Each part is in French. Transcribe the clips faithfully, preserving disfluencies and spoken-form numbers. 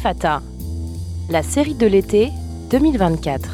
Ephata, la série de l'été deux mille vingt-quatre.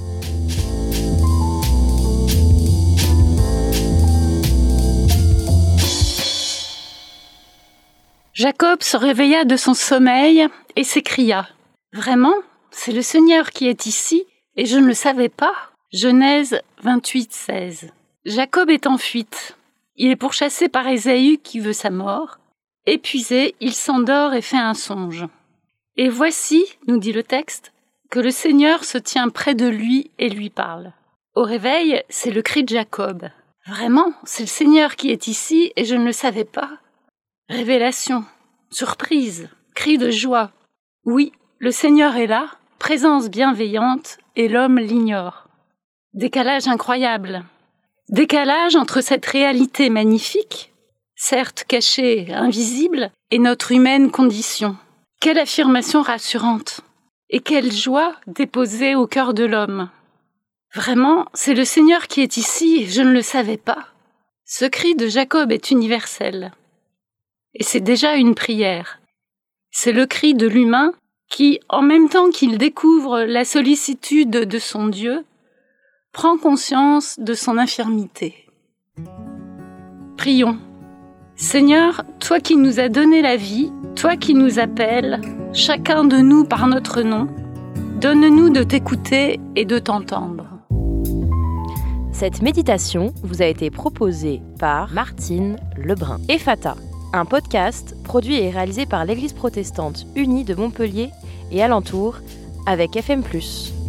Jacob se réveilla de son sommeil et s'écria « Vraiment, c'est le Seigneur qui est ici et je ne le savais pas ?» Genèse vingt-huit, seize. Jacob est en fuite. Il est pourchassé par Ésaü qui veut sa mort. Épuisé, il s'endort et fait un songe. Et voici, nous dit le texte, que le Seigneur se tient près de lui et lui parle. Au réveil, c'est le cri de Jacob. « Vraiment, c'est le Seigneur qui est ici et je ne le savais pas ?» Révélation, surprise, cri de joie. Oui, le Seigneur est là, présence bienveillante, et l'homme l'ignore. Décalage incroyable. Décalage entre cette réalité magnifique, certes cachée, invisible, et notre humaine condition. Quelle affirmation rassurante. Et quelle joie déposée au cœur de l'homme. Vraiment, c'est le Seigneur qui est ici, et je ne le savais pas. Ce cri de Jacob est universel. Et c'est déjà une prière. C'est le cri de l'humain qui, en même temps qu'il découvre la sollicitude de son Dieu, prend conscience de son infirmité. Prions. Seigneur, toi qui nous as donné la vie, toi qui nous appelles, chacun de nous par notre nom, donne-nous de t'écouter et de t'entendre. Cette méditation vous a été proposée par Martine Lebrun. Ephata, un podcast produit et réalisé par l'Église protestante unie de Montpellier et alentour avec F M plus.